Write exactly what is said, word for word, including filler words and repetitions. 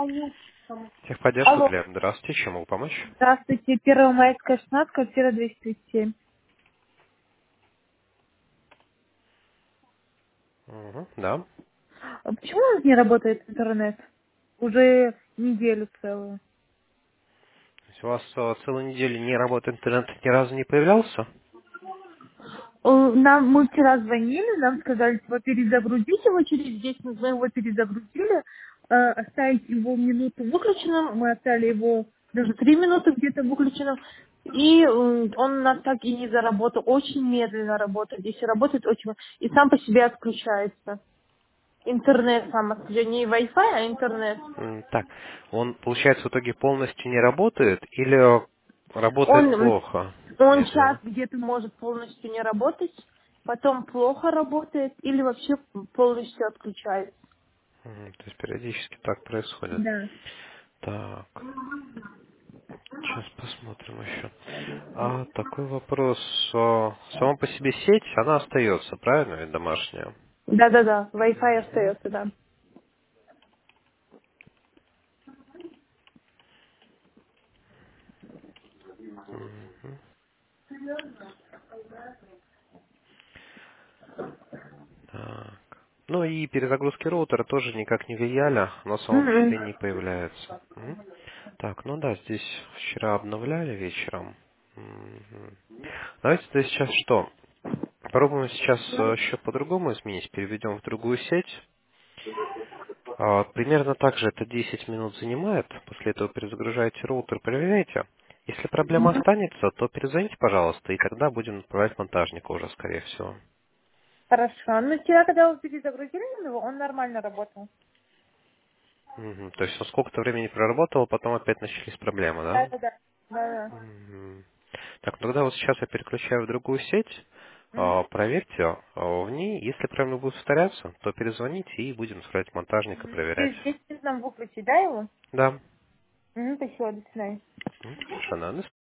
Техподдержка, Алло. Глеб. Здравствуйте, чем могу помочь? Здравствуйте. Первомайская, шестнадцать, квартира двести тридцать семь. Мгм, да. А почему у нас не работает интернет? Уже неделю целую. То есть у вас э, целую неделю не работает интернет, ни разу не появлялся? Э, Нам мы вчера звонили, нам сказали, типа, перезагрузить его через десять минут. Мы его перезагрузили, э, оставить его минуту выключенным. Мы оставили его даже три минуты где-то выключенным. И м, он у нас так и не заработал. Очень медленно работает. Если работает, очень... И сам по себе отключается. Интернет сам отключается. Не Wi-Fi, а интернет. М, Так, он, получается, в итоге полностью не работает или работает Он, м, плохо, он час медленно? где-то может полностью не работать, потом плохо работает или вообще полностью отключается. Мгм, то есть периодически так происходит. Да. Так, сейчас посмотрим еще. А такой вопрос. э, Сама по себе сеть, она остается, правильно, ведь домашняя? Да-да-да, Wi-Fi остается, да. Мгм. Так. Ну и перезагрузки роутера тоже никак не влияли, но само по Мгм. себе не появляется. Мгм. Так, ну да, здесь вчера обновляли вечером. Мгм. Давайте то сейчас что? Попробуем сейчас э, счет по-другому изменить, переведем в другую сеть. А, Примерно так же это десять минут занимает. После этого перезагружаете роутер, проверяете. Если проблема останется, то перезвоните, пожалуйста, и тогда будем отправлять монтажника уже, скорее всего. Хорошо. Ну, вчера, когда вы перезагрузили его, он нормально работал. Мгм. То есть он сколько-то времени проработал, потом опять начались проблемы, да? Да-да-да. Да-да. Мгм. Так, ну тогда вот сейчас я переключаю в другую сеть. А, Мгм. Проверьте а, в ней. Если проблемы будут повторяться, то перезвоните и будем отправлять монтажника проверять. Через десять минут нам выключить, да, его? Да. Угу, спасибо, до свидания. М, Совершенно.